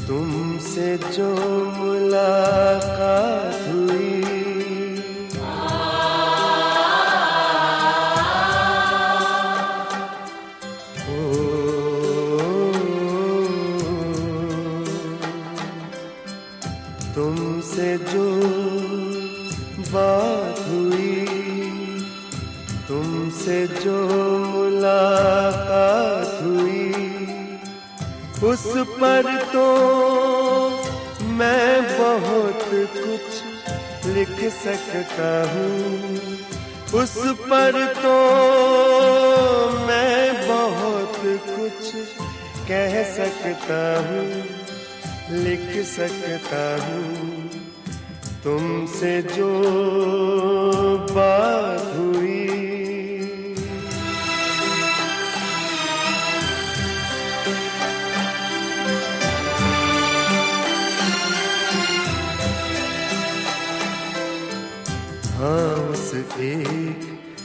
तुमसे जो मुलाकात हुई, तुमसे जो बात हुई, तुमसे जो मुलाकात हुई, उस पर तो मैं बहुत कुछ लिख सकता हूँ, उस पर तो मैं बहुत कुछ कह सकता हूँ, लिख सकता हूँ। तुमसे जो बात हुई, हाँ उस एक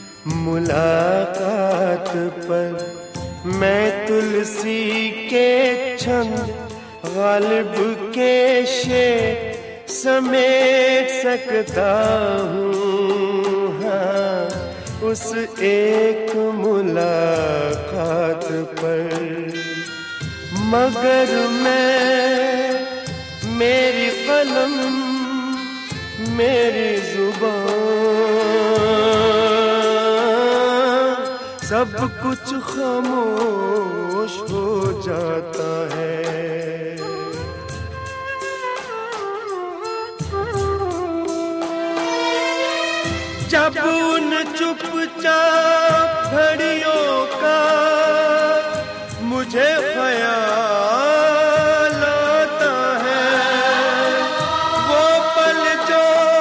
मुलाकात पर मैं तुलसी के छंद गालिब के शेर समेट सकता हूँ। हाँ उस एक मुलाकात पर, मगर मैं, मेरी कलम, मेरी जुबान, सब कुछ खामोश हो जाता है। जब उन चुपचाप घड़ियों का मुझे ख्याल आता है, वो पल जो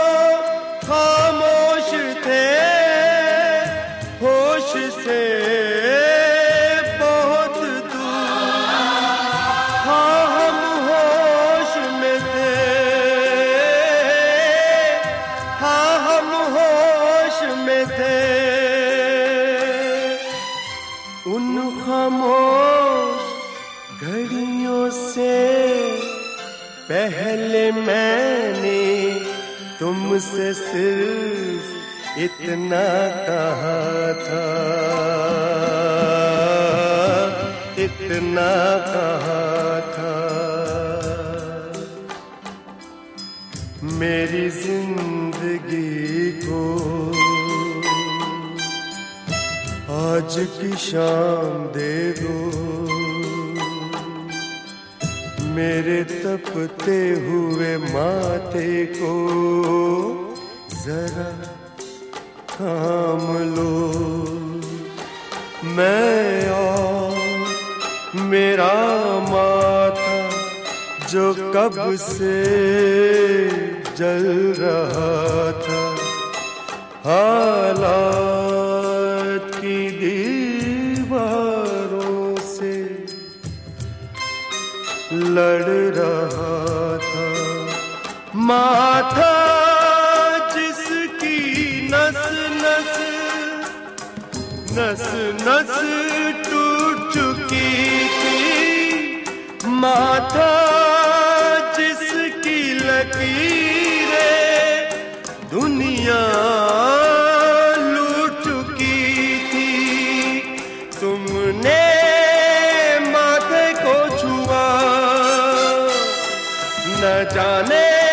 खामोश थे, होश से बहुत दूर, हाँ हम होश में थे, हाँ हम होश में थे। उन खामोश घड़ियों से पहले मैंने तुमसे सिर्फ इतना कहा था, इतना कहा था। मेरी जिंदगी को आज की शाम दे दो, मेरे तपते हुए माथे को जरा थाम लो। मैं और मेरा माथा जो कब से जल रहा था, हालात की दीवारों से लड़ रहा था। माथा जिसकी नस नस नस नस टूट चुकी थी, माथा जिसकी लकीरें दुनिया लूट चुकी थी, तुमने माथे को छुआ, न जाने